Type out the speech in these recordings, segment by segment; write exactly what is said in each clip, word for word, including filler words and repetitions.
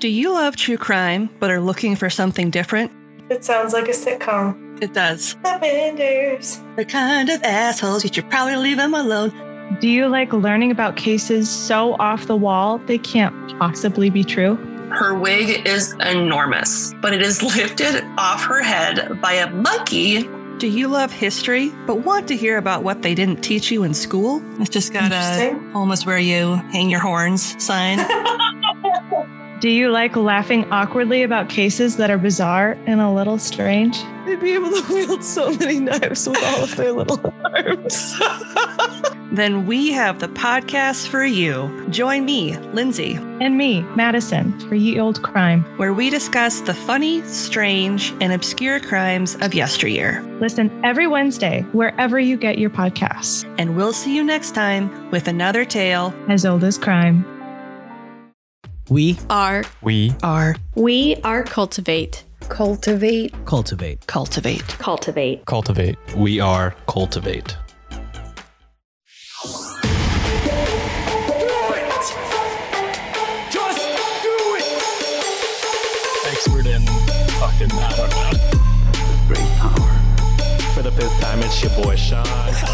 Do you love true crime, but are looking for something different? It sounds like a sitcom. It does. The Benders. The kind of assholes, you should probably leave them alone. Do you like learning about cases so off the wall they can't possibly be true? Her wig is enormous, but it is lifted off her head by a monkey. Do you love history, but want to hear about what they didn't teach you in school? It's just got a almost where you hang your horns sign. Do you like laughing awkwardly about cases that are bizarre and a little strange? They'd be able to wield so many knives with all of their little arms. Then we have the podcast for you. Join me, Lindsay. And me, Madison, for Ye Old Crime, where we discuss the funny, strange, and obscure crimes of yesteryear. Listen every Wednesday, wherever you get your podcasts. And we'll see you next time with another tale as old as crime. We are. We are. We are Cultivate. Cultivate. Cultivate. Cultivate. Cultivate. Cultivate. We are Cultivate. Expert in fucking, I don't know. Great power. For the fifth time, it's your boy Sean.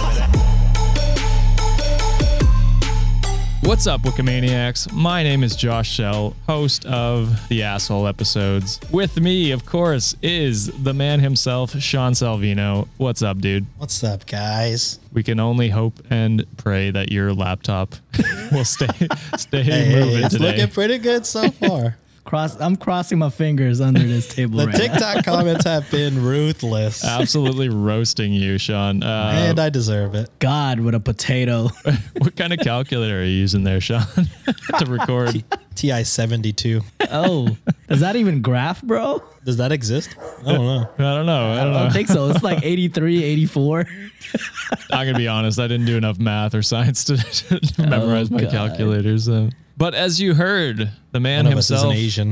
What's up, Wikimaniacs? My name is Josh Shell, host of the Asshole Episodes. With me, of course, is the man himself, Sean Salvino. What's up, dude? What's up, guys? We can only hope and pray that your laptop will stay stay hey, moving hey, it's today. Looking pretty good so far. Cross, I'm crossing my fingers under this table. The right TikTok now. comments have been ruthless. Absolutely roasting you, Sean. Uh, and I deserve it. God, with a potato. What kind of calculator are you using there, Sean, to record? T I seventy-two. Oh, does that even graph, bro? Does that exist? I don't know. I don't know. I don't, I don't know. think so. It's like eighty-three, eighty-four. I'm going to be honest. I didn't do enough math or science to, to memorize oh, my God. calculators. So. But as you heard, the man One himself, of us is an Asian.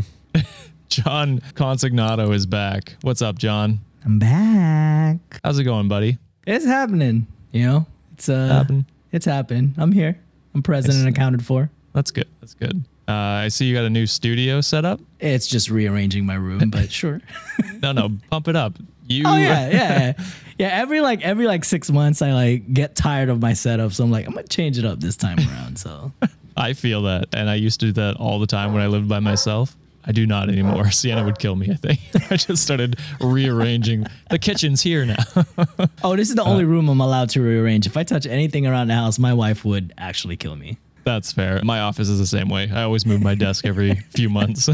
John Consignato is back. What's up, John? I'm back. How's it going, buddy? It's happening. You know, it's uh, happening. It's happening. I'm here. I'm present It's, and accounted for. That's good. That's good. Uh, I see you got a new studio set up. It's just rearranging my room, but sure. No, no, pump it up. You. Oh yeah, yeah, yeah. Yeah, every like every like six months, I like get tired of my setup, so I'm like, I'm gonna change it up this time around. So. I feel that, and I used to do that all the time when I lived by myself. I do not anymore. Sienna would kill me, I think. I just started rearranging. The kitchen's here now. Oh, this is the only uh, room I'm allowed to rearrange. If I touch anything around the house, my wife would actually kill me. That's fair. My office is the same way. I always move my desk every few months.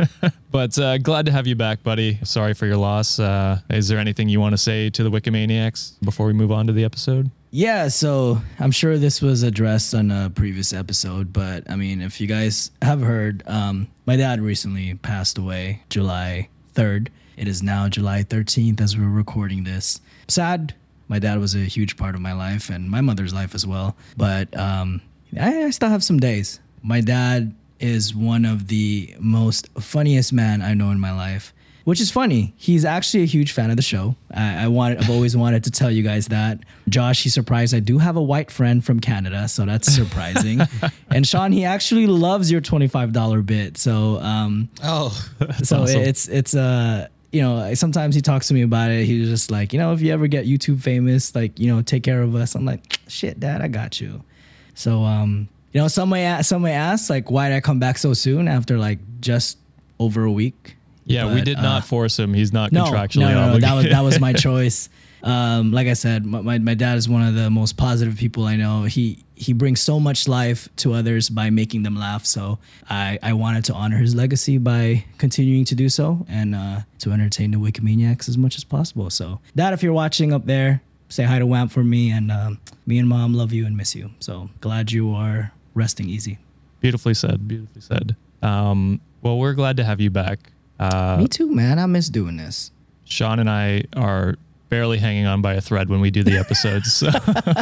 But uh, glad to have you back, buddy. Sorry for your loss. Uh, is there anything you want to say to the Wikimaniacs before we move on to the episode? Yeah, so I'm sure this was addressed on a previous episode, but I mean, if you guys have heard, um, my dad recently passed away July third. It is now July thirteenth as we're recording this. Sad. My dad was a huge part of my life and my mother's life as well. But um, I, I still have some days. My dad is one of the most funniest man I know in my life. Which is funny. He's actually a huge fan of the show. I, I wanted, I've always wanted to tell you guys that. Josh, he's surprised I do have a white friend from Canada, so that's surprising. And Sean, he actually loves your twenty-five dollar bit. So, um, oh, so awesome. it's it's uh, you know, sometimes he talks to me about it. He's just like, you know, if you ever get YouTube famous, like, you know, take care of us. I'm like, shit, Dad, I got you. So, um, you know, some may some may ask like, why did I come back so soon after like just over a week? Yeah, But, we did not uh, force him. He's not no, contractually no, no, no, obligated. that was that was my choice. Um, like I said, my, my my dad is one of the most positive people I know. He he brings so much life to others by making them laugh. So I, I wanted to honor his legacy by continuing to do so and uh, to entertain the Wikimaniacs as much as possible. So Dad, if you're watching up there, say hi to Wamp for me, and um, me and Mom love you and miss you. So glad you are resting easy. Beautifully said. Beautifully said. Um, well, we're glad to have you back. Uh, Me too, man. I miss doing this. Sean and I are barely hanging on by a thread when we do the episodes. So.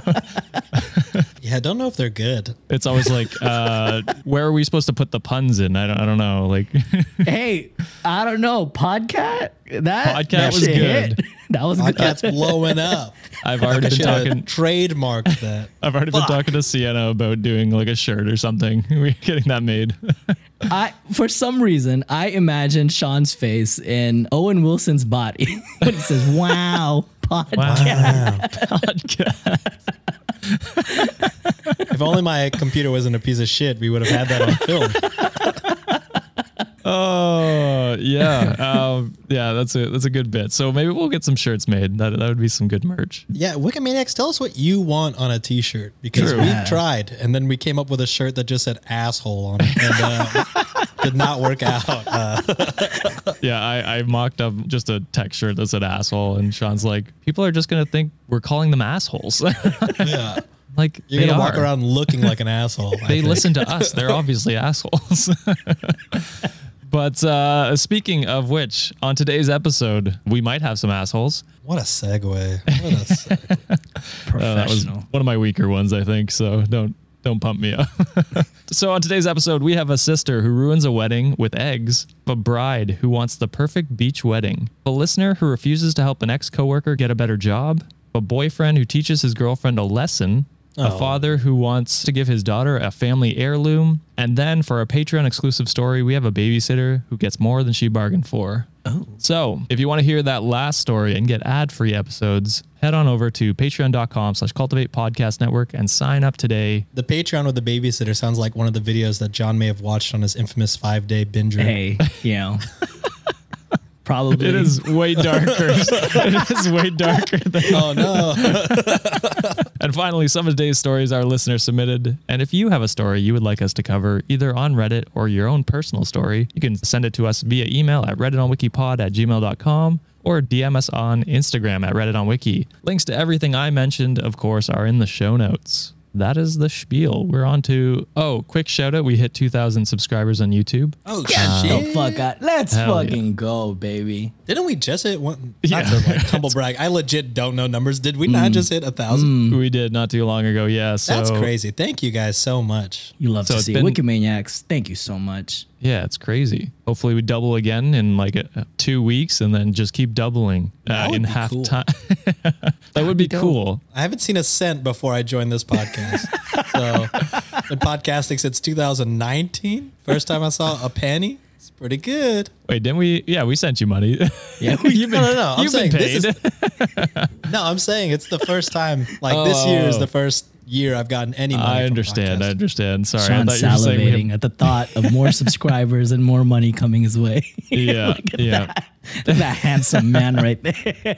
Yeah, I don't know if they're good. It's always like, uh, where are we supposed to put the puns in? I don't, I don't know. Like, hey, I don't know. Podcat? That, Podcat that was shit good. hit. That was good. Podcast's blowing up. I've already been talking. Trademarked that. I've already Fuck. been talking to Sienna about doing like a shirt or something. We're getting that made. I, for some reason, I imagine Sean's face in Owen Wilson's body when he says, "Wow, podcast." Wow. Podcast. If only my computer wasn't a piece of shit, we would have had that on film. Oh yeah, um, yeah. That's a that's a good bit. So maybe we'll get some shirts made. That that would be some good merch. Yeah, Wikimaniacs, tell us what you want on a T-shirt because True. we've Yeah. tried, and then we came up with a shirt that just said "asshole" on it, and uh, did not work out. Uh, Yeah, I, I mocked up just a tech shirt that said asshole, and Sean's like, people are just gonna think we're calling them assholes. yeah, Like you're they gonna are. walk around looking like an asshole. I They think. listen to us. They're obviously assholes. But uh, speaking of which, on today's episode, we might have some assholes. What a segue! What a segue. Uh, that was Professional. one of my weaker ones, I think. So don't don't pump me up. So on today's episode, we have a sister who ruins a wedding with eggs, a bride who wants the perfect beach wedding, a listener who refuses to help an ex-coworker get a better job, a boyfriend who teaches his girlfriend a lesson, a Oh. father who wants to give his daughter a family heirloom, and then for a Patreon exclusive story, we have a babysitter who gets more than she bargained for. Oh. So if you want to hear that last story and get ad-free episodes, head on over to patreon.com slash cultivate podcast network and sign up today. The Patreon with the babysitter sounds like one of the videos that John may have watched on his infamous five-day binge. Hey, you know, probably. It is way darker. It is way darker than. Oh no! And finally, some of today's stories our listeners submitted. And if you have a story you would like us to cover, either on Reddit or your own personal story, you can send it to us via email at redditonwikipod at gmail dot com or D M us on Instagram at redditonwiki. Links to everything I mentioned, of course, are in the show notes. That is the spiel. We're on to, oh, quick shout out. We hit two thousand subscribers on YouTube. Oh Get shit! the fuck out. Let's Hell fucking yeah. go, baby. Didn't we just hit one? Yeah. Not to like humble brag. I legit don't know numbers. Did we not just hit a thousand? We did not too long ago. Yeah. So That's crazy. Thank you guys so much. You love So to it's see been- Wikimaniacs. Thank you so much. Yeah, it's crazy. Hopefully we double again in like uh, two weeks and then just keep doubling That uh, would in be half cool. time. That would be cool. I haven't seen a cent before I joined this podcast. So, been podcasting since two thousand nineteen. First time I saw a penny. It's pretty good. Wait, didn't we? Yeah, we sent you money. Yeah, you've been, No, no, no. I'm you've been saying paid. this is. No, I'm saying it's the first time. Like this year is Oh. the first year I've gotten any money. I from understand. I podcasting. understand. Sorry, Sean I thought you were saying we salivating have, at the thought of more subscribers and more money coming his way. Yeah, Look at yeah. that. Look at that handsome man right there.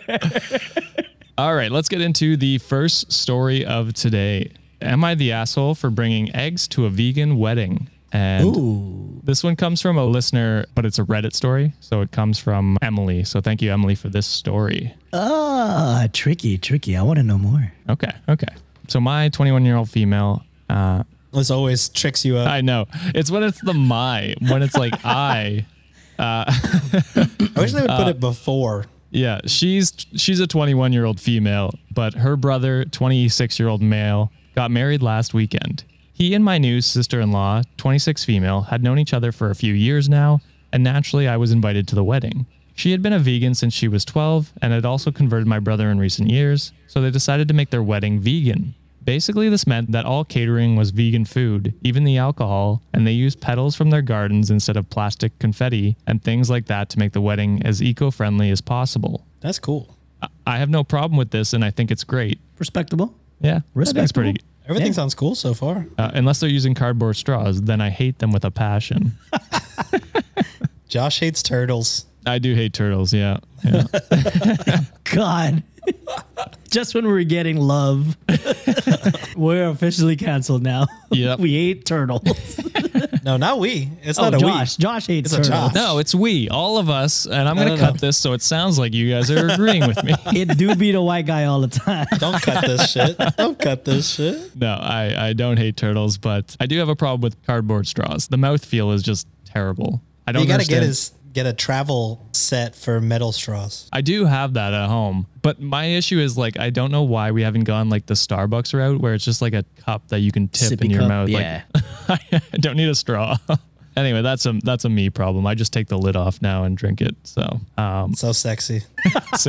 All right, let's get into the first story of today. Am I the asshole for bringing eggs to a vegan wedding? And Ooh. this one comes from a listener, but it's a Reddit story. So it comes from Emily. So thank you, Emily, for this story. Ah, tricky, tricky. I want to know more. Okay, okay. So my twenty-one-year-old female, uh, This always tricks you up. I know. It's when it's the my, when it's like I. Uh, I wish they would put it before. Yeah, she's she's a twenty-one-year-old female, but her brother, twenty-six-year-old male, got married last weekend. He and my new sister-in-law, twenty-six female, had known each other for a few years now, and naturally I was invited to the wedding. She had been a vegan since she was twelve and had also converted my brother in recent years, so they decided to make their wedding vegan. Basically, this meant that all catering was vegan food, even the alcohol, and they used petals from their gardens instead of plastic confetti and things like that to make the wedding as eco-friendly as possible. That's cool. I- I have no problem with this, and I think it's great. Respectable. Yeah, I think it's Respectable. pretty. Everything Yeah. sounds cool so far. Uh, unless they're using cardboard straws, then I hate them with a passion. Josh hates turtles. I do hate turtles. Yeah, yeah. God. Just when we were getting love, we're officially canceled now. Yep. We hate turtles. No, not we. It's Oh, not a Josh. Josh hates It's a turtles. Josh. No, it's we, all of us, and I'm No, gonna no, cut no. this so it sounds like you guys are agreeing with me. It do be the white guy all the time. we. Don't cut this shit. Don't cut this shit. No, I, I don't hate turtles, but I do have a problem with cardboard straws. The mouthfeel is just terrible. I don't You gotta understand. get his get a travel set for metal straws. I do have that at home, but my issue is like I don't know why we haven't gone like the Starbucks route where it's just like a cup that you can tip Sippy in your cup, mouth. yeah. Like, I don't need a straw. Anyway, that's a that's a me problem. I just take the lid off now and drink it. So, um, So sexy. so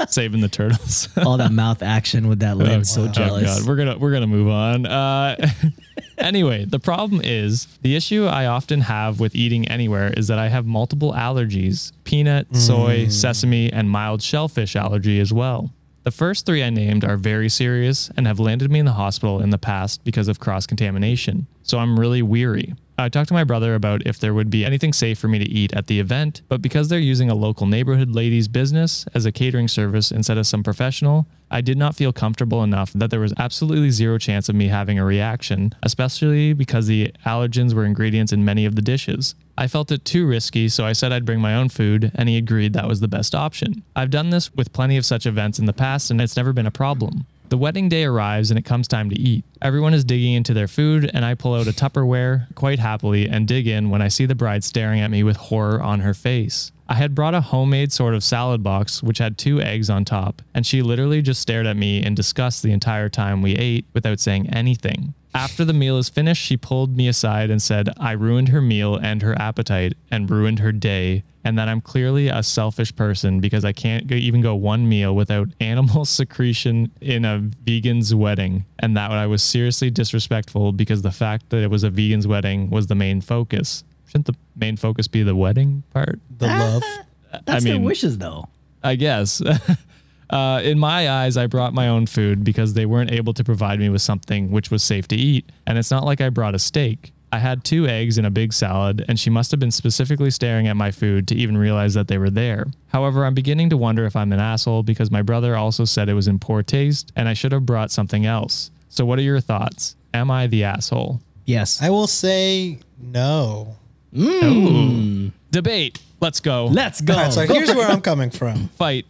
saving the turtles. All that mouth action with that lid. Oh, so wow. jealous. Oh God. We're gonna we're gonna move on. Uh, anyway, the problem is the issue I often have with eating anywhere is that I have multiple allergies: peanut, mm. soy, sesame, and mild shellfish allergy as well. The first three I named are very serious and have landed me in the hospital in the past because of cross-contamination. So I'm really weary. I talked to my brother about if there would be anything safe for me to eat at the event, but because they're using a local neighborhood ladies business as a catering service instead of some professional, I did not feel comfortable enough that there was absolutely zero chance of me having a reaction, especially because the allergens were ingredients in many of the dishes. I felt it too risky, so I said I'd bring my own food, and he agreed that was the best option. I've done this with plenty of such events in the past, and it's never been a problem. The wedding day arrives and it comes time to eat. Everyone is digging into their food, and I pull out a Tupperware quite happily and dig in when I see the bride staring at me with horror on her face. I had brought a homemade sort of salad box which had two eggs on top, and she literally just stared at me in disgust the entire time we ate without saying anything. After the meal is finished, she pulled me aside and said I ruined her meal and her appetite and ruined her day, and that I'm clearly a selfish person because I can't go, even go one meal without animal secretion in a vegan's wedding, and that I was seriously disrespectful because the fact that it was a vegan's wedding was the main focus. Shouldn't the main focus be the wedding part? The love? That's I mean, their wishes, though. I guess. Uh, in my eyes, I brought my own food because they weren't able to provide me with something which was safe to eat. And it's not like I brought a steak. I had two eggs and a big salad, and she must have been specifically staring at my food to even realize that they were there. However, I'm beginning to wonder if I'm an asshole because my brother also said it was in poor taste and I should have brought something else. So what are your thoughts? Am I the asshole? Yes. I will say no. Mm. Ooh. Debate. Let's go. Let's go. All right, so here's where I'm coming from. Fight.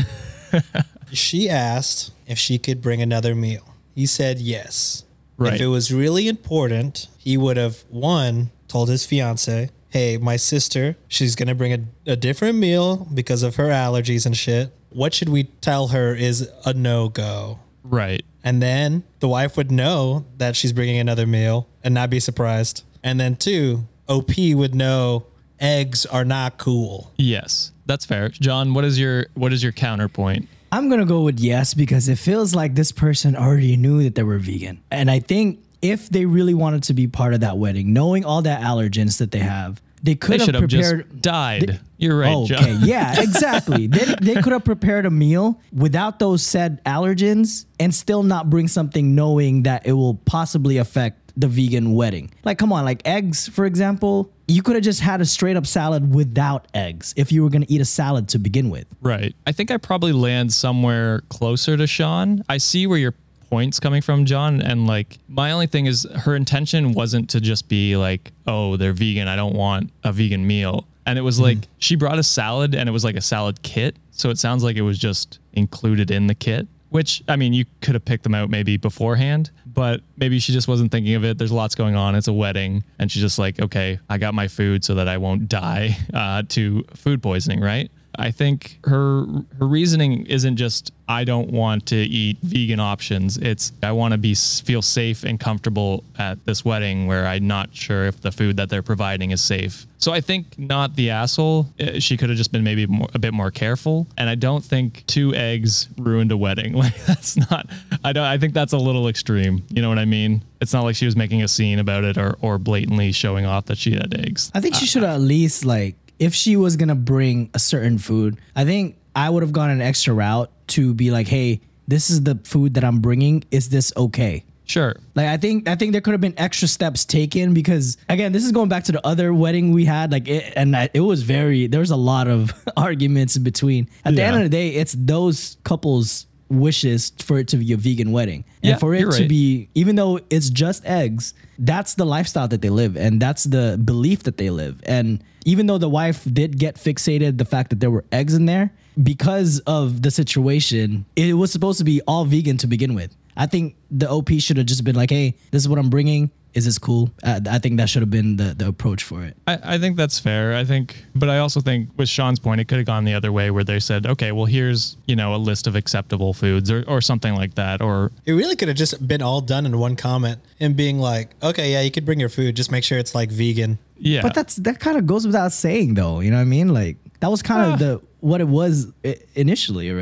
She asked if she could bring another meal. He said yes. Right. If it was really important, he would have, one, told his fiance, hey, my sister, she's going to bring a, a different meal because of her allergies and shit. What should we tell her is a no-go? Right. And then the wife would know that she's bringing another meal and not be surprised. And then two, O P would know eggs are not cool. Yes, that's fair. John, what is your what is your counterpoint? I'm going to go with yes because it feels like this person already knew that they were vegan. And I think if they really wanted to be part of that wedding, knowing all the allergens that they have, they could they have prepared. Have just died. They, You're right, oh, John. Okay, yeah, exactly. they, they could have prepared a meal without those said allergens and still not bring something knowing that it will possibly affect the vegan wedding. Like, come on, like eggs, for example, you could have just had a straight up salad without eggs if you were going to eat a salad to begin with. Right. I think I probably land somewhere closer to Sean. I see where your point's coming from, John. And like, my only thing is her intention wasn't to just be like, oh, they're vegan, I don't want a vegan meal. And it was like, mm. she brought a salad and it was like a salad kit. So it sounds like it was just included in the kit. Which, I mean, you could have picked them out maybe beforehand, but maybe she just wasn't thinking of it. There's lots going on. It's a wedding. And she's just like, okay, I got my food so that I won't die uh, to food poisoning, right? I think her her reasoning isn't just, I don't want to eat vegan options. It's, I want to be feel safe and comfortable at this wedding where I'm not sure if the food that they're providing is safe. So I think not the asshole. She could have just been maybe more, a bit more careful. And I don't think two eggs ruined a wedding. Like that's not, I don't, I think that's a little extreme. You know what I mean? It's not like she was making a scene about it or, or blatantly showing off that she had eggs. I think she should have at least like, if she was going to bring a certain food, I think I would have gone an extra route to be like, hey, this is the food that I'm bringing. Is this okay? Sure. Like, I think I think there could have been extra steps taken because, again, this is going back to the other wedding we had. Like, it, and it was very, there was a lot of arguments in between. At the yeah. end of the day, it's those couples' wishes for it to be a vegan wedding. And yeah, for it to right. be, even though it's just eggs, that's the lifestyle that they live. And that's the belief that they live. And even though the wife did get fixated the fact that there were eggs in there, because of the situation, it was supposed to be all vegan to begin with. I think the O P should have just been like, hey, this is what I'm bringing. Is this cool? Uh, I think that should have been the, the approach for it. I, I think that's fair. I think, but I also think with Sean's point, it could have gone the other way where they said, okay, well, here's, you know, a list of acceptable foods or, or something like that. Or it really could have just been all done in one comment and being like, okay, yeah, you could bring your food. Just make sure it's like vegan. Yeah. But that's, that kind of goes without saying though. You know what I mean? Like that was kind uh, of the, what it was initially already.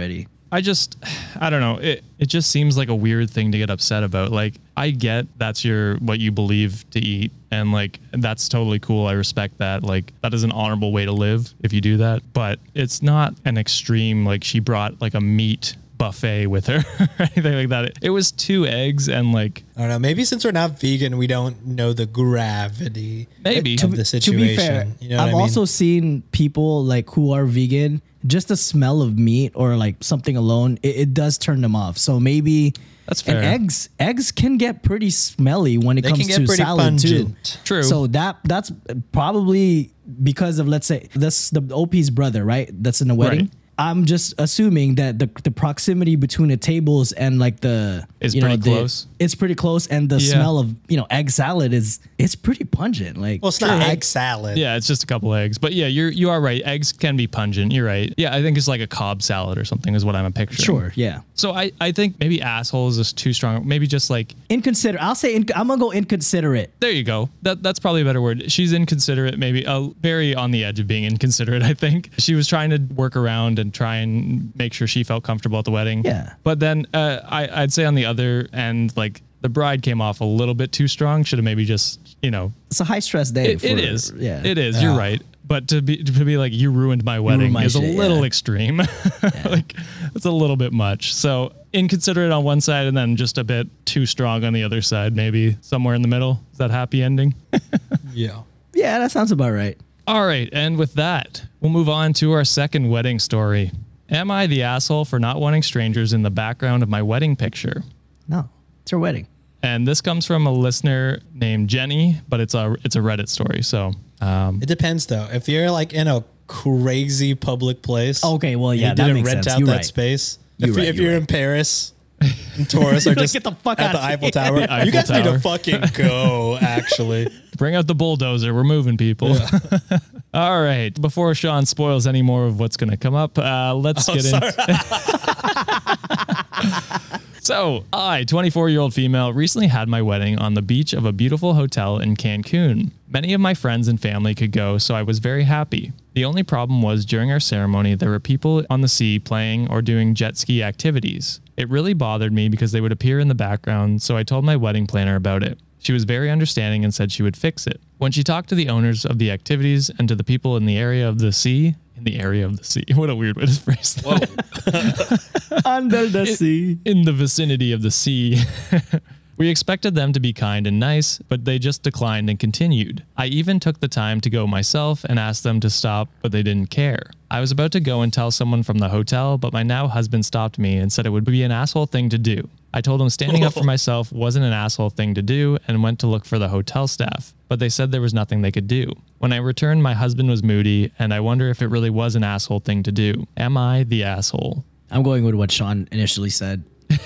I just, I don't know. It it just seems like a weird thing to get upset about. Like, I get that's your what you believe to eat, and like that's totally cool. I respect that. Like, that is an honorable way to live if you do that. But it's not an extreme. Like, she brought like a meat buffet with her or anything like that. It, it was two eggs and like I don't know. Maybe since we're not vegan, we don't know the gravity maybe of the situation. To be fair, you know I've what I mean? also seen people like who are vegan. Just the smell of meat or like something alone, it, it does turn them off. So maybe that's fair. And eggs, eggs can get pretty smelly when it They comes can get to pretty salad pungent. too. True. So that that's probably because of, let's say, that's the O P's brother, right? That's in the wedding. Right. I'm just assuming that the the proximity between the tables and like the Is you know, pretty the- close. It's pretty close, and the Yeah. smell of you know egg salad is it's pretty pungent. Like, Well, it's not I- egg salad. Yeah, it's just a couple eggs. But yeah, you're you are right. Eggs can be pungent. You're right. Yeah, I think it's like a Cobb salad or something is what I'm picturing. Sure, yeah. So I, I think maybe asshole is just too strong. Maybe just like Inconsiderate. I'll say in, I'm gonna go inconsiderate. there you go. That that's probably a better word. She's inconsiderate, maybe uh, very on the edge of being inconsiderate. I think she was trying to work around and try and make sure she felt comfortable at the wedding. Yeah. But then uh, I I'd say on the other end, like the bride came off a little bit too strong. Should have maybe just you know. It's a high stress day. It, for, it is. Yeah. It is. Yeah. You're right. But to be to be like you ruined my wedding my is a shit, little yeah. extreme. Like it's a little bit much. So inconsiderate on one side and then just a bit too strong on the other side. Maybe somewhere in the middle. Is that happy ending? Yeah. Yeah, that sounds about right. All right. And with that, we'll move on to our second wedding story. Am I the asshole for not wanting strangers in the background of my wedding picture? No, it's her wedding. And this comes from a listener named Jenny, but it's a it's a Reddit story. So um, It depends though. If you're like in a crazy public place, Okay, well, yeah, you that didn't makes rent sense. out You're that right. space. You're if right, you, if you're you're right. in Paris, in Taurus, or Like, just get the fuck at out the of Eiffel here. Tower, Eiffel you guys need Tower. to fucking go. Actually, bring out the bulldozer. We're moving people. All right. Before Sean spoils any more of what's going to come up, uh, let's Oh, get sorry. into. So, I, twenty-four-year-old female, recently had my wedding on the beach of a beautiful hotel in Cancun. Many of my friends and family could go, so I was very happy. The only problem was during our ceremony, there were people on the sea playing or doing jet ski activities. It really bothered me because they would appear in the background, so I told my wedding planner about it. She was very understanding and said she would fix it. When she talked to the owners of the activities and to the people in the area of the sea, in the area of the sea, what a weird way to phrase that. Under the sea. In the vicinity of the sea. We expected them to be kind and nice, but they just declined and continued. I even took the time to go myself and asked them to stop, but they didn't care. I was about to go and tell someone from the hotel, but my now husband stopped me and said it would be an asshole thing to do. I told him standing up for myself wasn't an asshole thing to do and went to look for the hotel staff, but they said there was nothing they could do. When I returned, my husband was moody, and I wonder if it really was an asshole thing to do. Am I the asshole? I'm going with what Sean initially said.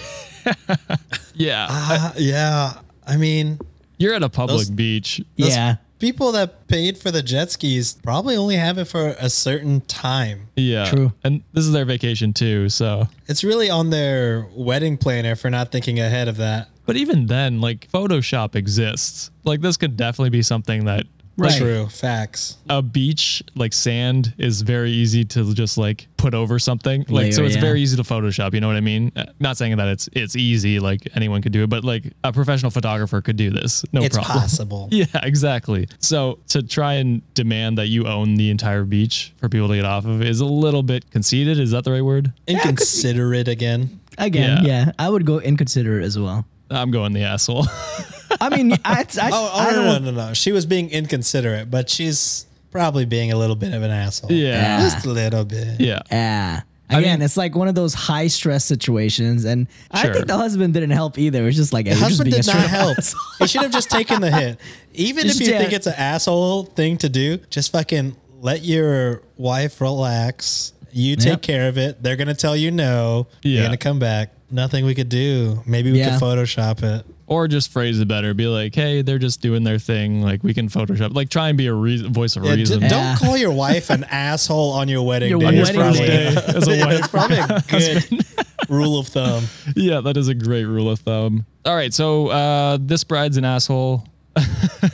Yeah. uh, yeah. I mean, You're at a public Those- beach. those Yeah. people that paid for the jet skis probably only have it for a certain time. Yeah. True. And this is their vacation too, so. It's really on their wedding planner for not thinking ahead of that. But even then, like Photoshop exists. Like this could definitely be something that Right. True. Facts. a beach, like sand, is very easy to just like put over something. Like Layer, so it's yeah. very easy to Photoshop, you know what I mean? Uh, Not saying that it's it's easy, like anyone could do it, but like a professional photographer could do this. No It's problem. possible. Yeah, exactly. So to try and demand that you own the entire beach for people to get off of is a little bit conceited. Is that the right word? Inconsiderate again. Again, Yeah. yeah. I would go inconsiderate as well. I'm going the asshole. I mean, I, I, Oh, oh I no, don't no, know. no, no. She was being inconsiderate, but she's probably being a little bit of an asshole. Yeah. Just a little bit. Yeah. Yeah. I Again, mean- it's like one of those high stress situations, and I Sure. think the husband didn't help either. It's just like, hey, The you're just husband being did a not straight help. asshole. He should have just taken the hit. Even Just, if you yeah. think it's an asshole thing to do, just fucking let your wife relax. You take Yep. care of it. They're gonna tell you no. Yeah. You're gonna come back. Nothing we could do. Maybe we Yeah. could Photoshop it. Or just phrase it better. Be like, hey, they're just doing their thing. Like we can Photoshop. Like try and be a reason, voice of Yeah, d- reason. don't Yeah. call your wife an asshole on your wedding Your day. wedding It's probably- day. As a Yeah, wife. it's probably a good rule of thumb. Yeah, that is a great rule of thumb. All right, so uh, this bride's an asshole.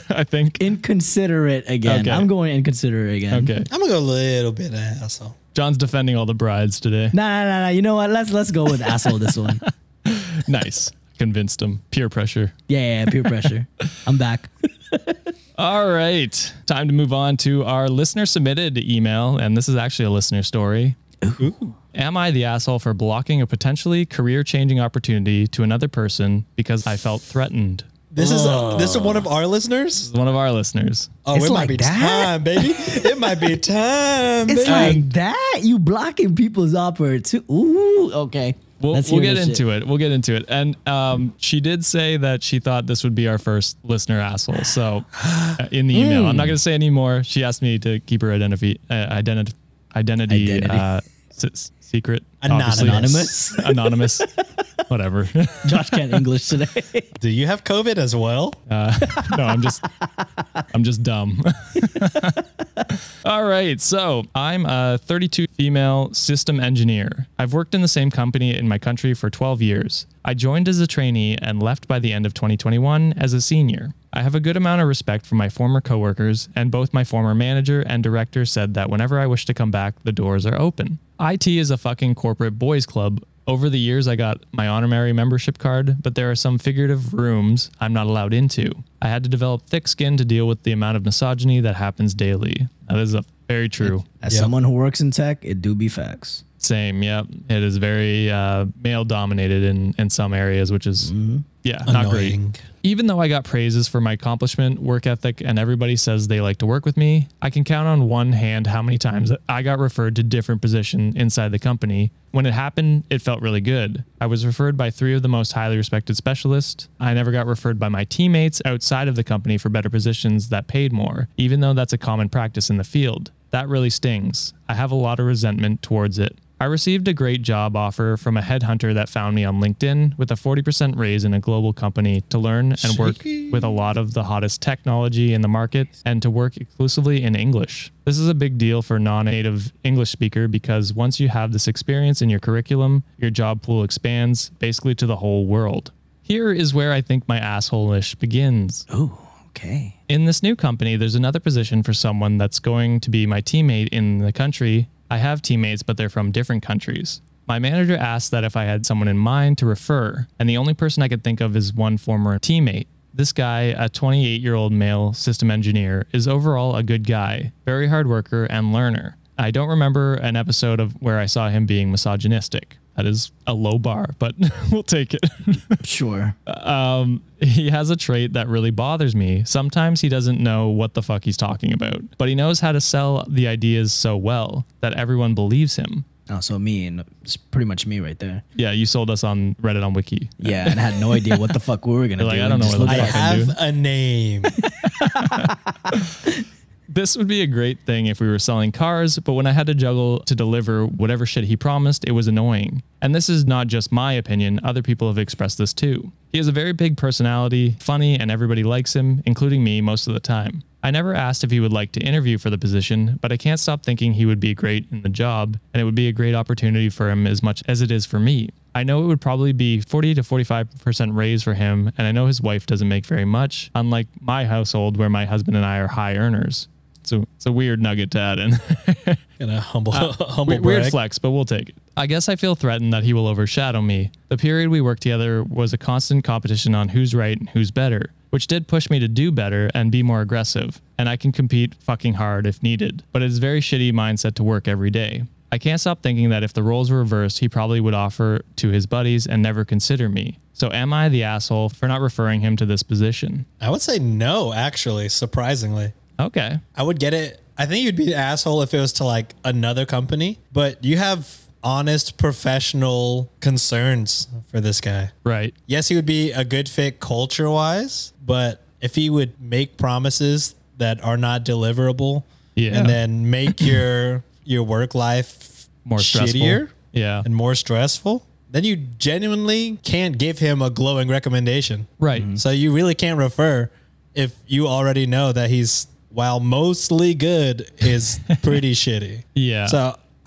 I think. Inconsiderate again. Okay. I'm going inconsiderate again. Okay. I'm gonna go a little bit of asshole. John's defending all the brides today. Nah, nah, nah, nah. You know what? Let's let's go with asshole this one. Nice. Convinced him. Peer pressure. Yeah, yeah, peer pressure. I'm back. All right. Time to move on to our listener submitted email. And this is actually a listener story. Ooh. Am I the asshole for blocking a potentially career-changing opportunity to another person because I felt threatened? This is uh, this is one of our listeners. This is one of our listeners. Oh, It's it like might be that? time, baby. It might be time, It's baby. like that. You blocking people's opportunity. Ooh, okay. We'll, Let's we'll hear get this into shit. it. We'll get into it. And um, she did say that she thought this would be our first listener asshole. So uh, in the email, I'm not going to say any more. She asked me to keep her identity, uh, identity, identity, Identity. Uh, s- secret. Anonymous. Anonymous. Anonymous. Whatever. Josh can't English today. Do you have COVID as well? Uh, no, I'm just, I'm just dumb. All right. So I'm a thirty-two female system engineer. I've worked in the same company in my country for twelve years. I joined as a trainee and left by the end of twenty twenty-one as a senior. I have a good amount of respect for my former coworkers, and both my former manager and director said that whenever I wish to come back, the doors are open. I T is a fucking corporate boys club. Over the years, I got my honorary membership card, but there are some figurative rooms I'm not allowed into. I had to develop thick skin to deal with the amount of misogyny that happens daily. That is a very true. As Yep. someone who works in tech, it do be facts. Same, yep. It is very uh, male dominated in, in some areas, which is, yeah, not great. Annoying. Even though I got praises for my accomplishment, work ethic, and everybody says they like to work with me, I can count on one hand how many times I got referred to different position inside the company. When it happened, it felt really good. I was referred by three of the most highly respected specialists. I never got referred by my teammates outside of the company for better positions that paid more, even though that's a common practice in the field. That really stings. I have a lot of resentment towards it. I received a great job offer from a headhunter that found me on LinkedIn with a forty percent raise in a global company to learn and work with a lot of the hottest technology in the market and to work exclusively in English. This is a big deal for non-native English speaker because once you have this experience in your curriculum, your job pool expands basically to the whole world. Here is where I think my asshole-ish begins. Ooh, okay. In this new company, there's another position for someone that's going to be my teammate in the country. I have teammates, but they're from different countries. My manager asked that if I had someone in mind to refer, and the only person I could think of is one former teammate. This guy, a twenty-eight-year-old male system engineer, is overall a good guy, very hard worker and learner. I don't remember an episode of where I saw him being misogynistic. That is a low bar, but we'll take it. Sure. Um, he has a trait that really bothers me. Sometimes he doesn't know what the fuck he's talking about, but he knows how to sell the ideas so well that everyone believes him. Oh, so me, and it's pretty much me right there. Yeah, you sold us on Reddit on Wiki. Yeah, and I had no idea what the fuck we were gonna You're do. like, I don't know Just what looked the I fuck like- I'm have a name. This would be a great thing if we were selling cars, but when I had to juggle to deliver whatever shit he promised, it was annoying. And this is not just my opinion, other people have expressed this too. He has a very big personality, funny, and everybody likes him, including me most of the time. I never asked if he would like to interview for the position, but I can't stop thinking he would be great in the job, and it would be a great opportunity for him as much as it is for me. I know it would probably be forty to forty-five percent raise for him, and I know his wife doesn't make very much, unlike my household where my husband and I are high earners. So it's a weird nugget to add in. Gonna humble, Uh, humble weird, weird brag. flex, but we'll take it. I guess I feel threatened that he will overshadow me. The period we worked together was a constant competition on who's right and who's better, which did push me to do better and be more aggressive. And I can compete fucking hard if needed, but it's a very shitty mindset to work every day. I can't stop thinking that if the roles were reversed, he probably would offer to his buddies and never consider me. So am I the asshole for not referring him to this position? I would say no, actually, surprisingly. Okay. I would get it. I think you'd be an asshole if it was to like another company, but you have honest professional concerns for this guy. Right. Yes, he would be a good fit culture wise, but if he would make promises that are not deliverable Yeah. and then make your your work life More stressful. shittier Yeah. and more stressful, then you genuinely can't give him a glowing recommendation. Right. So you really can't refer if you already know that he's, while mostly good, is pretty shitty. Yeah. So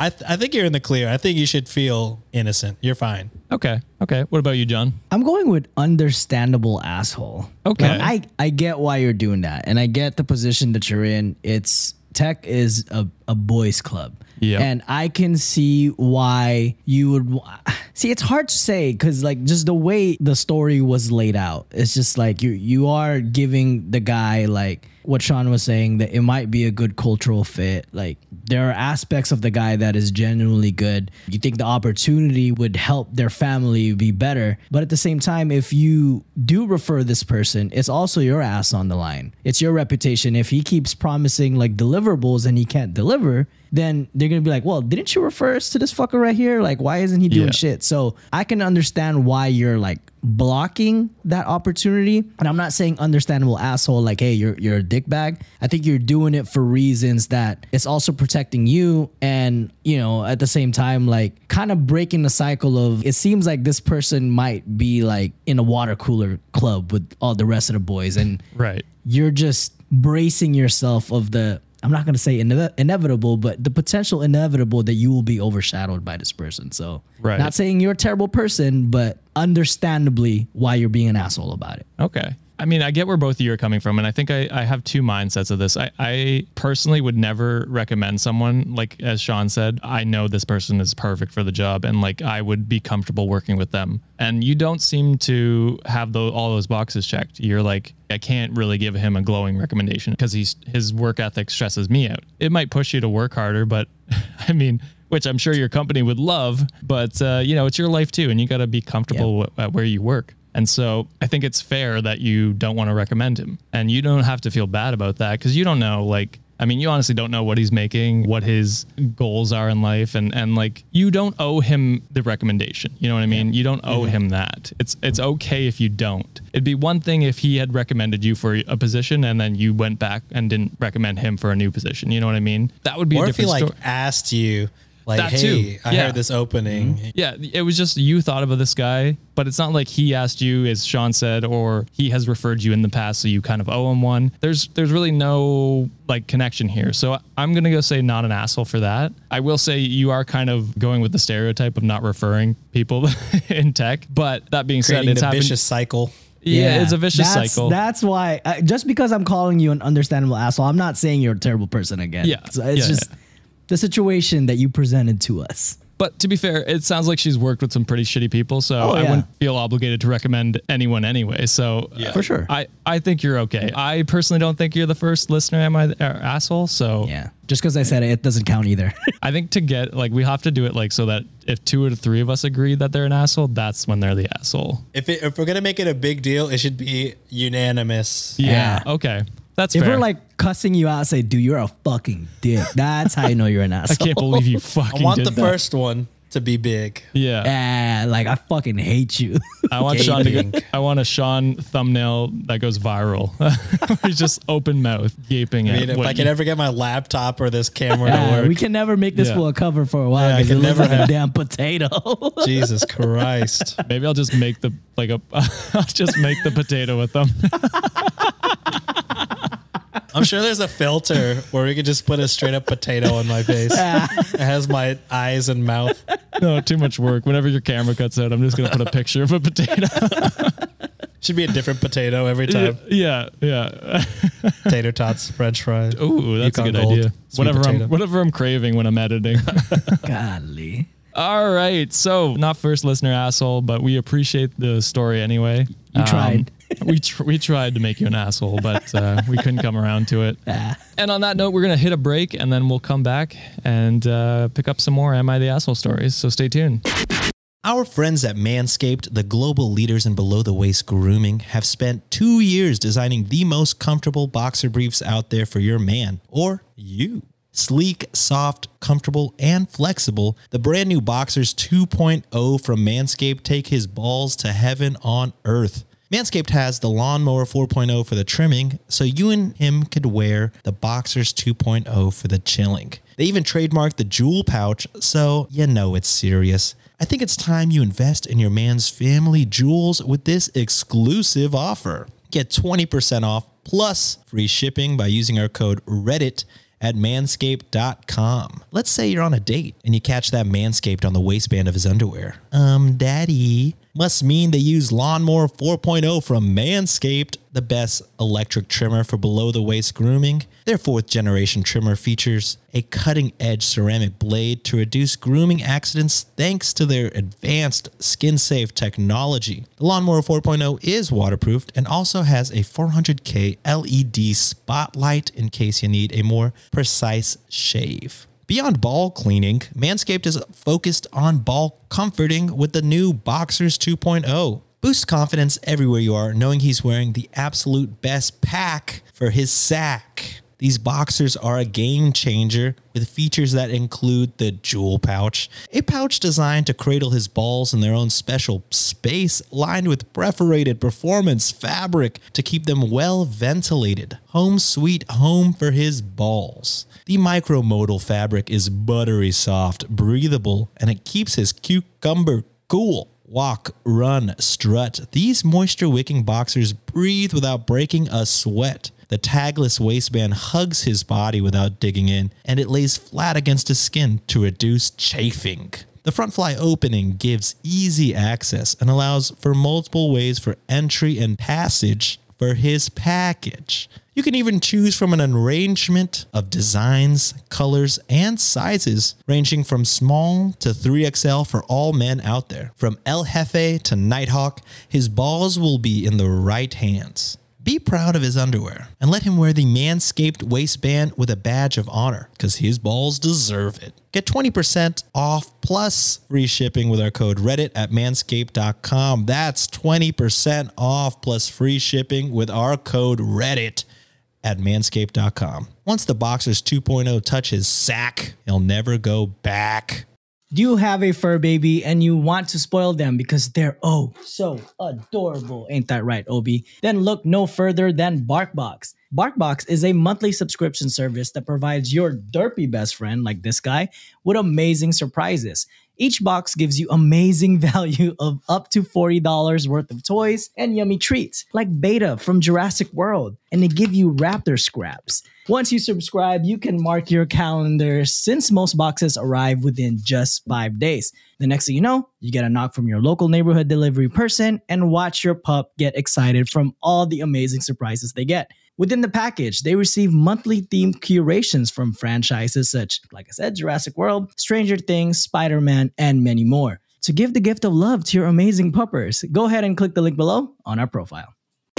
I th- I think you're in the clear. I think you should feel innocent. You're fine. Okay. Okay. What about you, John? I'm going with understandable asshole. Okay. Like, I, I get why you're doing that. And I get the position that you're in. It's tech is a, a boys club. Yeah. And I can see why you would see. It's hard to say because like just the way the story was laid out, it's just like you you are giving the guy like what Sean was saying that it might be a good cultural fit. Like there are aspects of the guy that is genuinely good. You think the opportunity would help their family be better. But at the same time, if you do refer this person, it's also your ass on the line. It's your reputation. If he keeps promising like deliverables and he can't deliver, then they're going to be like, well, didn't you refer us to this fucker right here? Like, why isn't he doing yeah. shit? So I can understand why you're like blocking that opportunity. And I'm not saying understandable asshole, like, hey, you're you're a dickbag. I think you're doing it for reasons that it's also protecting you. And, you know, at the same time, like kind of breaking the cycle of it seems like this person might be like in a water cooler club with all the rest of the boys. And right. you're just bracing yourself of the, I'm not going to say ine- inevitable, but the potential inevitable that you will be overshadowed by this person. So right. not saying you're a terrible person, but understandably why you're being an asshole about it. Okay. I mean, I get where both of you are coming from, and I think I, I have two mindsets of this. I, I personally would never recommend someone, like as Sean said, I know this person is perfect for the job, and like I would be comfortable working with them. And you don't seem to have the, all those boxes checked. You're like, I can't really give him a glowing recommendation because he's his work ethic stresses me out. It might push you to work harder, but I mean, which I'm sure your company would love, but uh, you know, it's your life too, and you got to be comfortable yep. w- at where you work. And so I think it's fair that you don't want to recommend him, and you don't have to feel bad about that because you don't know, like, I mean, you honestly don't know what he's making, what his goals are in life. And, and like, you don't owe him the recommendation. You know what I mean? Yeah. You don't owe yeah. him that. It's, it's okay if you don't. It'd be one thing if he had recommended you for a position and then you went back and didn't recommend him for a new position. You know what I mean? That would be or a different story. Or if he like asked you, like, that hey, too. I yeah. heard this opening. Mm-hmm. Yeah, it was just you thought of this guy, but it's not like he asked you, as Sean said, or he has referred you in the past, so you kind of owe him one. There's there's really no like connection here. So I'm gonna go say not an asshole for that. I will say you are kind of going with the stereotype of not referring people in tech, but that being Creating said, it's a happened. vicious cycle. Yeah, yeah, it's a vicious that's, cycle. That's why, uh, just because I'm calling you an understandable asshole, I'm not saying you're a terrible person again. Yeah, so it's yeah, just. Yeah. The situation that you presented to us. But to be fair, it sounds like she's worked with some pretty shitty people, so oh, I yeah. wouldn't feel obligated to recommend anyone anyway. So yeah. for sure, I, I think you're okay. I personally don't think you're the first listener am I uh, asshole. So yeah, just because I said it, it doesn't count either. I think to get like we have to do it like so that if two or three of us agree that they're an asshole, that's when they're the asshole. If it, if we're gonna make it a big deal, it should be unanimous. Yeah. yeah. Okay. That's if fair. we're like cussing you out, say, dude, you're a fucking dick. That's how you know you're an asshole. I can't believe you fucking I want did the that. first one to be big. Yeah. Yeah, like I fucking hate you. I want Sean to get, I want a Sean thumbnail that goes viral. He's just open mouth, gaping I mean, at if I can you, ever get my laptop or this camera yeah, to work. We can never make this Yeah. for a cover for a while Yeah, I because can it looks never like have- a damn potato. Jesus Christ. maybe I'll just make the like a I'll just make the potato with them. I'm sure there's a filter where we could just put a straight up potato on my face. It has my eyes and mouth. No, too much work. Whenever your camera cuts out, I'm just going to put a picture of a potato. Should be a different potato every time. Yeah, yeah. Tater tots, French fries. Ooh, that's Yukon a good Gold, idea. sweet Whatever potato. I'm, whatever I'm craving when I'm editing. Golly. All right. So, not first listener asshole, but we appreciate the story anyway. You Um, tried. we tr- we tried to make you an asshole, but uh, we couldn't come around to it. Ah. And on that note, we're going to hit a break and then we'll come back and uh, pick up some more Am I the Asshole stories. So stay tuned. Our friends at Manscaped, the global leaders in below-the-waist grooming, have spent two years designing the most comfortable boxer briefs out there for your man or you. Sleek, soft, comfortable, and flexible, the brand new Boxers two point oh from Manscaped take his balls to heaven on earth. Manscaped has the Lawnmower four point oh for the trimming, so you and him could wear the Boxers two point oh for the chilling. They even trademarked the Jewel Pouch, so you know it's serious. I think it's time you invest in your man's family jewels with this exclusive offer. Get twenty percent off plus free shipping by using our code Reddit at manscaped dot com. Let's say you're on a date and you catch that Manscaped on the waistband of his underwear. Um, daddy. Must mean they use Lawnmower four point oh from Manscaped, the best electric trimmer for below-the-waist grooming. Their fourth-generation trimmer features a cutting-edge ceramic blade to reduce grooming accidents thanks to their advanced skin-safe technology. The Lawnmower four point oh is waterproofed and also has a four hundred K L E D spotlight in case you need a more precise shave. Beyond ball cleaning, Manscaped is focused on ball comforting with the new Boxers two point oh. Boost confidence everywhere you are, knowing he's wearing the absolute best pack for his sack. These boxers are a game changer with features that include the Jewel Pouch, a pouch designed to cradle his balls in their own special space, lined with perforated performance fabric to keep them well ventilated. Home sweet home for his balls. The micromodal fabric is buttery soft, breathable, and it keeps his cucumber cool. Walk, run, strut. These moisture-wicking boxers breathe without breaking a sweat. The tagless waistband hugs his body without digging in, and it lays flat against his skin to reduce chafing. The front fly opening gives easy access and allows for multiple ways for entry and passage for his package. You can even choose from an arrangement of designs, colors, and sizes ranging from small to three X L for all men out there. From El Jefe to Nighthawk, his balls will be in the right hands. Be proud of his underwear and let him wear the Manscaped waistband with a badge of honor because his balls deserve it. Get twenty percent off plus free shipping with our code Reddit at manscaped dot com. That's twenty percent off plus free shipping with our code Reddit at manscaped dot com. Once the Boxers two point oh touch his sack, he'll never go back. Do you have a fur baby and you want to spoil them because they're oh so adorable? Ain't that right, Obi? Then look no further than BarkBox. BarkBox is a monthly subscription service that provides your derpy best friend, like this guy, with amazing surprises. Each box gives you amazing value of up to forty dollars worth of toys and yummy treats, like Beta from Jurassic World, and they give you raptor scraps. Once you subscribe, you can mark your calendar since most boxes arrive within just five days. The next thing you know, you get a knock from your local neighborhood delivery person and watch your pup get excited from all the amazing surprises they get. Within the package, they receive monthly themed curations from franchises such, like I said, Jurassic World, Stranger Things, Spider-Man, and many more. To give the gift of love to your amazing puppers, go ahead and click the link below on our profile.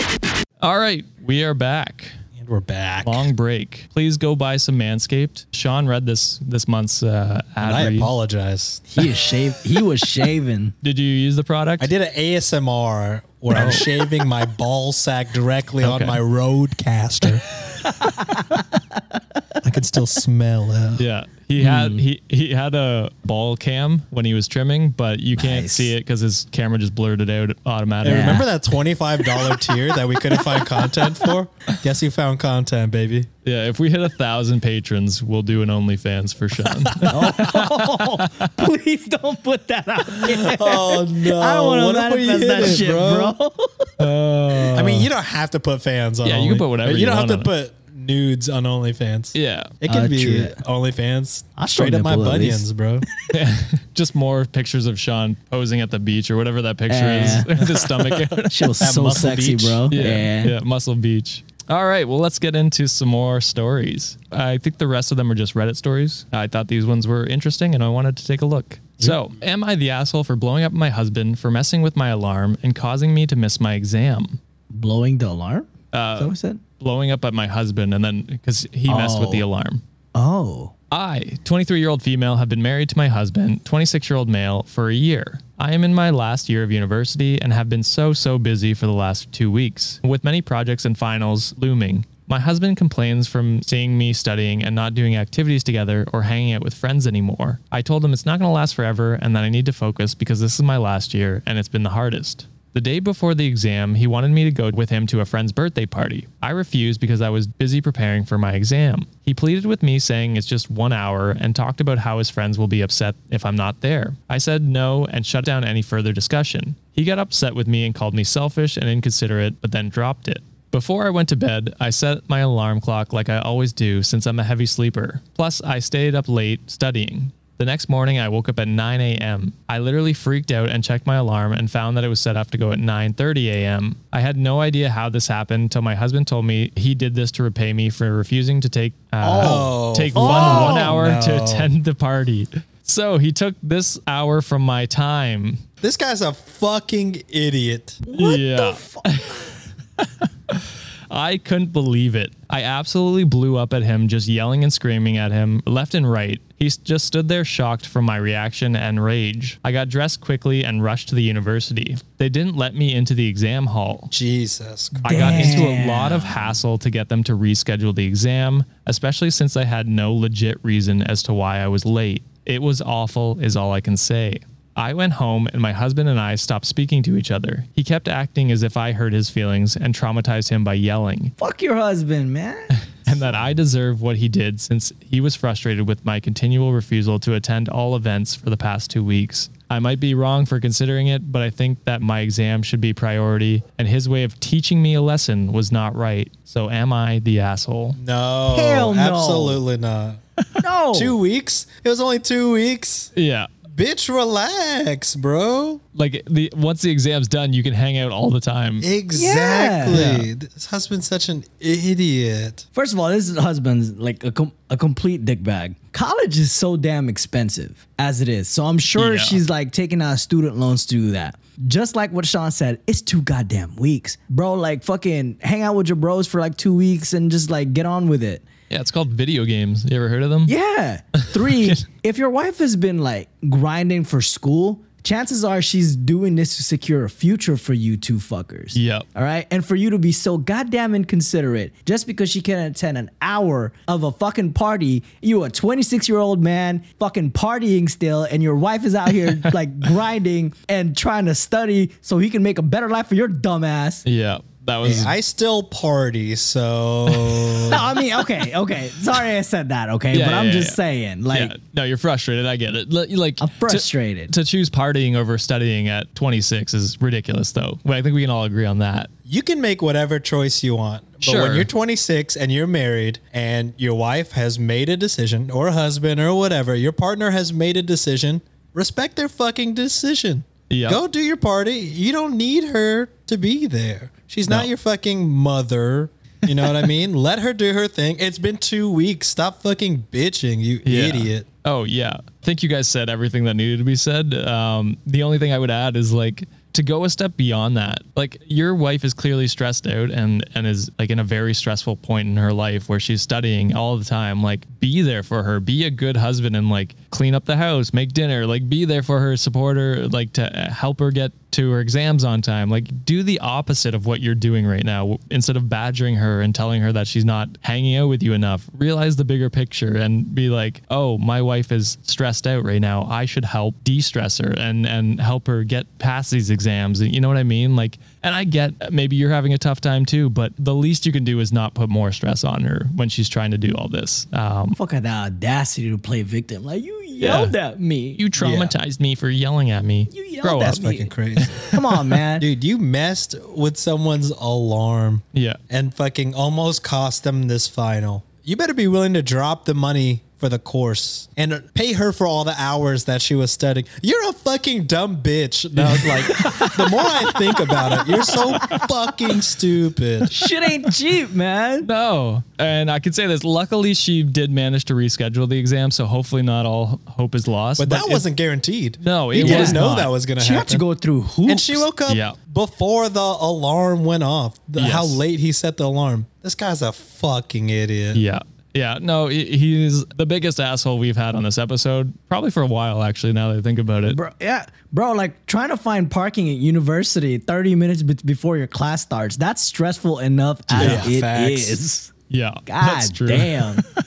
All right, we are back. And we're back. Long break. Please go buy some Manscaped. Sean read this this month's uh, ad and I read. apologize. He is shave. He was shaving. Did you use the product? I did an A S M R where I'm shaving my ball sack directly Okay. on my Roadcaster. I can still smell it. Yeah, he had he he had a ball cam when he was trimming, but you can't Nice. see it because his camera just blurred it out automatically. Hey, remember that twenty-five dollars tier that we couldn't find content for? Guess you found content, baby. Yeah, if we hit a thousand patrons, we'll do an OnlyFans for Sean. Oh, please don't put that out there. Oh no! I don't want What to if we manifest hit that it, shit, bro? bro. I mean, you don't have to put fans on. Yeah, you can put whatever You, you don't want have to on put nudes on OnlyFans. Yeah, It can Uh, be true. OnlyFans. I'll show Straight up my nipple at bunions, least. bro. just more pictures of Sean posing at the beach or whatever that picture Eh. is. The stomach out. She was At so Muscle sexy, Beach. bro. Yeah, yeah, Muscle Beach. All right, well, let's get into some more stories. I think the rest of them are just Reddit stories. I thought these ones were interesting, and I wanted to take a look. So, am I the asshole for blowing up my husband for messing with my alarm and causing me to miss my exam? Blowing the alarm? Uh, Is that what I said? blowing up at my husband, and then because he messed with the Oh. alarm. Oh. I, twenty-three-year-old female, have been married to my husband, twenty-six-year-old male, for a year. I am in my last year of university and have been so, so busy for the last two weeks, with many projects and finals looming. My husband complains from seeing me studying and not doing activities together or hanging out with friends anymore. I told him it's not going to last forever and that I need to focus because this is my last year and it's been the hardest. The day before the exam, he wanted me to go with him to a friend's birthday party. I refused because I was busy preparing for my exam. He pleaded with me saying it's just one hour and talked about how his friends will be upset if I'm not there. I said no and shut down any further discussion. He got upset with me and called me selfish and inconsiderate, but then dropped it. Before I went to bed, I set my alarm clock like I always do since I'm a heavy sleeper. Plus, I stayed up late studying. The next morning, I woke up at nine a.m. I literally freaked out and checked my alarm and found that it was set up to go at nine thirty a.m. I had no idea how this happened until my husband told me he did this to repay me for refusing to take uh, oh. take oh, one, one hour no. to attend the party. So he took this hour from my time. This guy's a fucking idiot. What yeah. the fuck? I couldn't believe it. I absolutely blew up at him, just yelling and screaming at him left and right. He just stood there shocked from my reaction and rage. I got dressed quickly and rushed to the university. They didn't let me into the exam hall. Jesus Christ. I got into a lot of hassle to get them to reschedule the exam, especially since I had no legit reason as to why I was late. It was awful is all I can say. I went home and my husband and I stopped speaking to each other. He kept acting as if I hurt his feelings and traumatized him by yelling. Fuck your husband, man. And that I deserve what he did since he was frustrated with my continual refusal to attend all events for the past two weeks. I might be wrong for considering it, but I think that my exam should be priority and his way of teaching me a lesson was not right. So am I the asshole? No, Hell no. Absolutely not. No. Two weeks? It was only two weeks? Yeah. Bitch, relax, bro. Like the once the exam's done, you can hang out all the time. Exactly. Yeah. This husband's such an idiot. First of all, this husband's like a, com- a complete dickbag. College is so damn expensive as it is. So I'm sure Yeah. she's like taking out student loans to do that. Just like what Sean said, it's two goddamn weeks. Bro, like fucking hang out with your bros for like two weeks and just like get on with it. Yeah, it's called video games. You ever heard of them? Yeah. Three, if your wife has been like grinding for school, chances are she's doing this to secure a future for you two fuckers. Yep. All right. And for you to be so goddamn inconsiderate just because she can attend an hour of a fucking party, you a twenty-six year old man fucking partying still, and your wife is out here like grinding and trying to study so he can make a better life for your dumb ass. Yeah. That was. Hey, I still party, so. No, I mean, okay, okay. Sorry I said that, okay? Yeah, but I'm yeah, just yeah. saying, like. Yeah. No, you're frustrated. I get it. L- Like I'm frustrated. To, to choose partying over studying at twenty-six is ridiculous, though. Well, I think we can all agree on that. You can make whatever choice you want. But Sure. when you're twenty-six and you're married and your wife has made a decision, or husband or whatever, your partner has made a decision, respect their fucking decision. Yep. Go do your party. You don't need her to be there. She's No. not your fucking mother. You know what I mean? Let her do her thing. It's been two weeks. Stop fucking bitching, you Yeah. idiot. Oh, yeah. I think you guys said everything that needed to be said. Um, the only thing I would add is like to go a step beyond that. Like your wife is clearly stressed out and, and is like in a very stressful point in her life where she's studying all the time. Like be there for her, be a good husband and like clean up the house, make dinner, like be there for her, support her, like to help her get to her exams on time. Like do the opposite of what you're doing right now. Instead of badgering her and telling her that she's not hanging out with you enough, realize the bigger picture and be like, oh, my wife is stressed out right now. I should help de-stress her and, and help her get past these exams. You know what I mean? Like, and I get maybe you're having a tough time too, but the least you can do is not put more stress on her when she's trying to do all this. Um, Fuck the audacity to play victim. Like you yelled Yeah. at me. you traumatized me for yelling at me. You yelled Grow at up. That's me. fucking crazy. Come on, man. Dude, you messed with someone's alarm Yeah. and fucking almost cost them this final. You better be willing to drop the money for the course and pay her for all the hours that she was studying. You're a fucking dumb bitch. No, like the more I think about it, you're so fucking stupid. Shit ain't cheap, man. No. And I could say this. Luckily, she did manage to reschedule the exam, so hopefully not all hope is lost. But, that if- wasn't guaranteed. No, you it didn't was know not. that was going to She happen. had to go through hoops. And she woke up Yeah. before the alarm went off. The, Yes. How late he set the alarm. This guy's a fucking idiot. Yeah. Yeah. No, he- he's the biggest asshole we've had on this episode, probably for a while, actually, now that I think about it. Bro, yeah, bro, like trying to find parking at university thirty minutes be- before your class starts. That's stressful enough as Yeah, it facts. is. Yeah. God that's true. damn.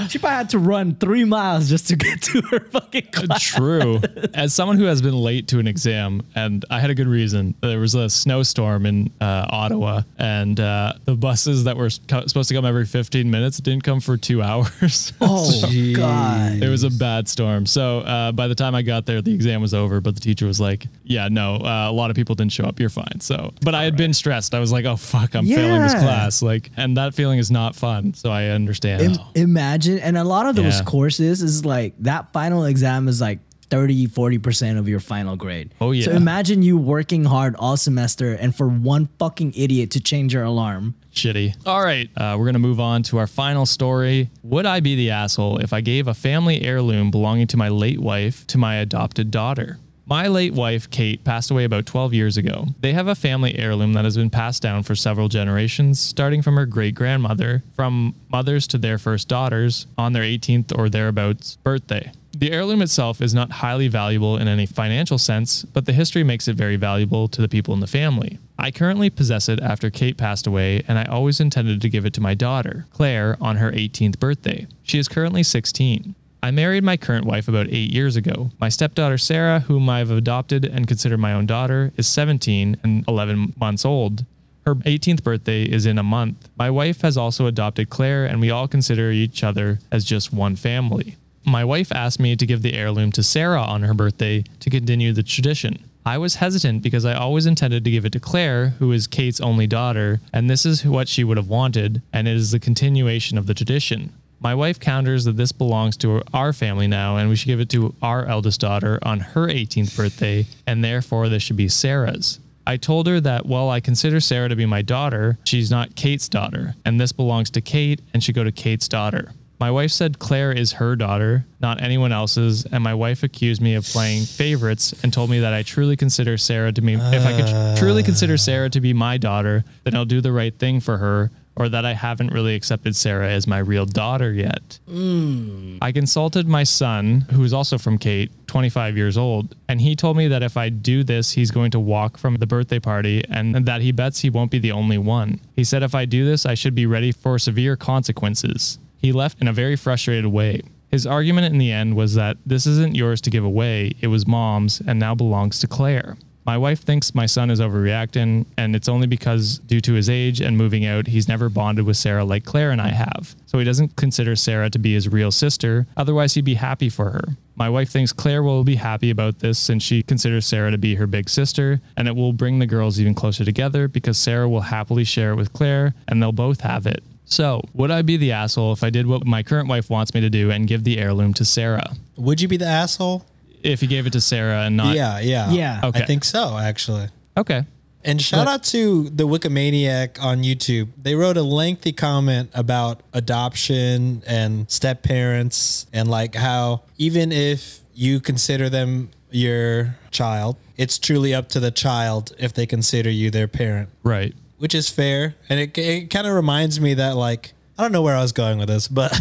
She probably had to run three miles just to get to her fucking class. True. As someone who has been late to an exam, and I had a good reason. There was a snowstorm in uh, Ottawa, and uh, the buses that were co- supposed to come every fifteen minutes didn't come for two hours. Oh, so God. It was a bad storm. So uh, by the time I got there, the exam was over, but the teacher was like, yeah, no, uh, a lot of people didn't show up. You're fine. So, but I had been stressed. I was like, oh, fuck, I'm Yeah. failing this class. Like, and that feeling is not fun. So I understand. Im- imagine, and a lot of those Yeah. courses is like that final exam is like thirty, forty percent of your final grade. Oh, yeah. So imagine you working hard all semester and for one fucking idiot to change your alarm. Shitty. All right. Uh, we're going to move on to our final story. Would I be the asshole if I gave a family heirloom belonging to my late wife to my adopted daughter? My late wife, Kate, passed away about twelve years ago. They have a family heirloom that has been passed down for several generations, starting from her great-grandmother, from mothers to their first daughters, on their eighteenth or thereabouts birthday. The heirloom itself is not highly valuable in any financial sense, but the history makes it very valuable to the people in the family. I currently possess it after Kate passed away, and I always intended to give it to my daughter, Claire, on her eighteenth birthday. She is currently sixteen. I married my current wife about eight years ago. My stepdaughter Sarah, whom I've adopted and consider my own daughter, is seventeen and eleven months old. Her eighteenth birthday is in a month. My wife has also adopted Claire, and we all consider each other as just one family. My wife asked me to give the heirloom to Sarah on her birthday to continue the tradition. I was hesitant because I always intended to give it to Claire, who is Kate's only daughter, and this is what she would have wanted, and it is the continuation of the tradition. My wife counters that this belongs to our family now, and we should give it to our eldest daughter on her eighteenth birthday, and therefore this should be Sarah's. I told her that while I consider Sarah to be my daughter, she's not Kate's daughter, and this belongs to Kate and should go to Kate's daughter. My wife said Claire is her daughter, not anyone else's, and my wife accused me of playing favorites and told me that I truly consider Sarah to be, uh, if I could tr- truly consider Sarah to be my daughter, then I'll do the right thing for her, or that I haven't really accepted Sarah as my real daughter yet. Mm. I consulted my son, who is also from Kate, twenty-five years old, and he told me that if I do this, he's going to walk from the birthday party and that he bets he won't be the only one. He said if I do this, I should be ready for severe consequences. He left in a very frustrated way. His argument in the end was that this isn't yours to give away, it was mom's and now belongs to Claire. My wife thinks my son is overreacting, and it's only because due to his age and moving out, he's never bonded with Sarah like Claire and I have. So he doesn't consider Sarah to be his real sister, otherwise he'd be happy for her. My wife thinks Claire will be happy about this since she considers Sarah to be her big sister, and it will bring the girls even closer together because Sarah will happily share it with Claire and they'll both have it. So, would I be the asshole if I did what my current wife wants me to do and give the heirloom to Sarah? Would you be the asshole? If he gave it to Sarah and not... Yeah, yeah. Yeah. Okay. I think so, actually. Okay. And shout out to the Wikimaniac on YouTube. They wrote a lengthy comment about adoption and step parents and like how even if you consider them your child, it's truly up to the child if they consider you their parent. Right. Which is fair. And it, it kind of reminds me that like, I don't know where I was going with this, but...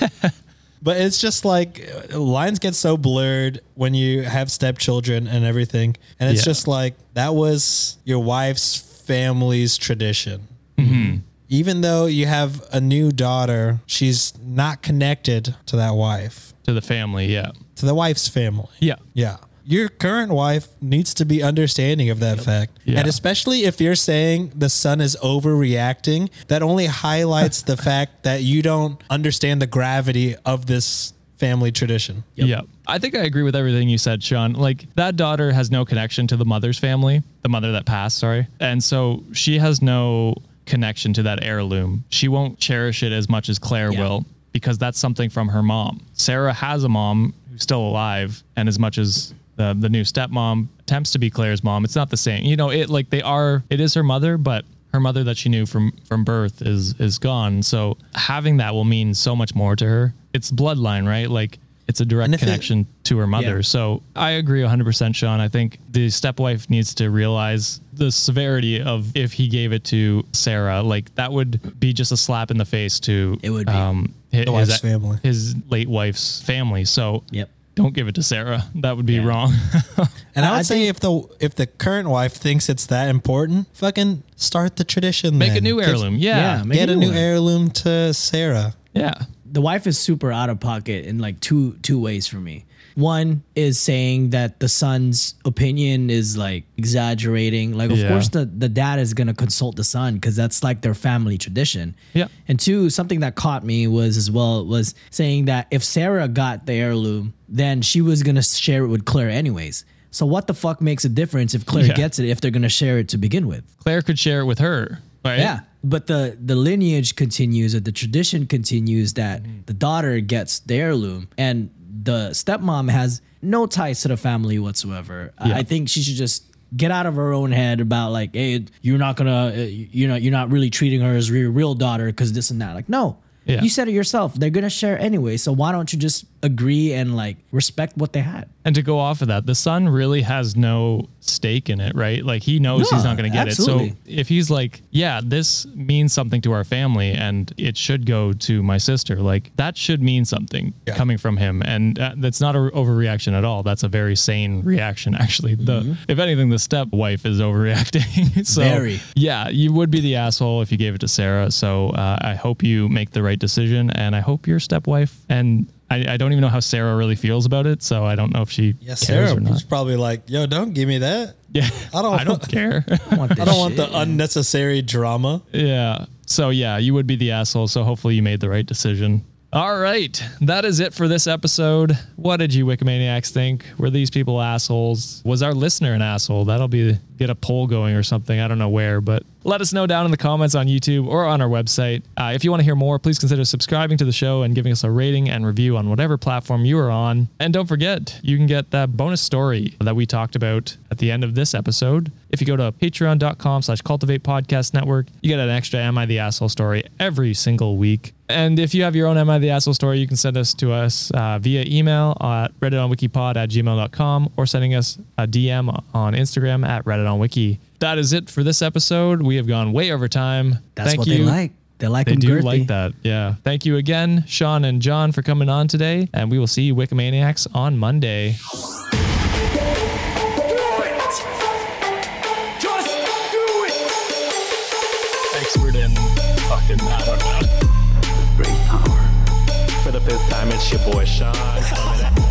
But it's just like lines get so blurred when you have stepchildren and everything. And it's yeah. just like that was your wife's family's tradition. Mm-hmm. Even though you have a new daughter, she's not connected to that wife. To the family, yeah. To the wife's family. Yeah. Yeah. Your current wife needs to be understanding of that fact. Yeah. And especially if you're saying the son is overreacting, that only highlights the fact that you don't understand the gravity of this family tradition. Yep. Yeah. I think I agree with everything you said, Sean. Like that daughter has no connection to the mother's family, the mother that passed, sorry. And so she has no connection to that heirloom. She won't cherish it as much as Claire yeah. will because that's something from her mom. Sarah has a mom who's still alive, and as much as The, the new stepmom attempts to be Claire's mom, it's not the same. You know, it like they are, it is her mother, but her mother that she knew from, from birth is, is gone. So having that will mean so much more to her. It's bloodline, right? Like it's a direct connection it, to her mother. Yeah. So I agree one hundred percent, Sean. I think the stepwife needs to realize the severity of if he gave it to Sarah, like that would be just a slap in the face to it would be. Um, his, the wife's family. his late wife's family. So yep. Don't give it to Sarah. That would be yeah. wrong. And I would I say if the if the current wife thinks it's that important, fucking start the tradition. Make then. a new heirloom. Yeah. yeah make get a new, a new heirloom to Sarah. Yeah. the wife is super out of pocket in like two two ways for me. One is saying that the son's opinion is like exaggerating. Like, of Yeah. course, the, the dad is going to consult the son because that's like their family tradition. Yeah. And two, something that caught me was as well was saying that if Sarah got the heirloom, then she was going to share it with Claire anyways. So what the fuck makes a difference if Claire Yeah. gets it if they're going to share it to begin with? Claire could share it with her, right? Yeah. But the, the lineage continues, or the tradition continues that the daughter gets the heirloom, and the stepmom has no ties to the family whatsoever. Yeah. I think she should just get out of her own head about like, hey, you're not gonna, uh, you know, you're not really treating her as your real daughter because this and that. Like, no, Yeah. you said it yourself. They're gonna share anyway. So why don't you just agree and like respect what they had? And to go off of that, the son really has no stake in it, right? Like he knows No, he's not going to get absolutely. it. So if he's like, yeah, this means something to our family and it should go to my sister, like that should mean something Yeah. coming from him. And uh, that's not an overreaction at all. That's a very sane reaction, actually. The Mm-hmm. If anything, the stepwife is overreacting. so Very. yeah, you would be the asshole if you gave it to Sarah. So uh, I hope you make the right decision, and I hope your stepwife and I, I don't even know how Sarah really feels about it, so I don't know if she Yeah, cares Sarah or not. was probably like, "Yo, don't give me that. Yeah, I don't. I don't care. I, want I don't want the unnecessary drama." Yeah. So yeah, you would be the asshole. So hopefully you made the right decision. All right, that is it for this episode. What did you Wikimaniacs think? Were these people assholes? Was our listener an asshole? That'll be get a poll going or something. I don't know where, but let us know down in the comments on YouTube or on our website. Uh, if you want to hear more, please consider subscribing to the show and giving us a rating and review on whatever platform you are on. And don't forget, you can get that bonus story that we talked about at the end of this episode. If you go to patreon.com slash cultivate podcast network, you get an extra Am I the Asshole story every single week. And if you have your own Am I the Asshole story, you can send us to us uh, via email at redditonwikipod at gmail dot com or sending us a D M on Instagram at redditonwiki. That is it for this episode. We have gone way over time. That's Thank what you. they like. They like They them do girthy. like that. Yeah. Thank you again, Sean and John, for coming on today. And we will see you Wikimaniacs on Monday. Expert in fucking, I don't know. Great power. For the fifth time, it's your boy Sean.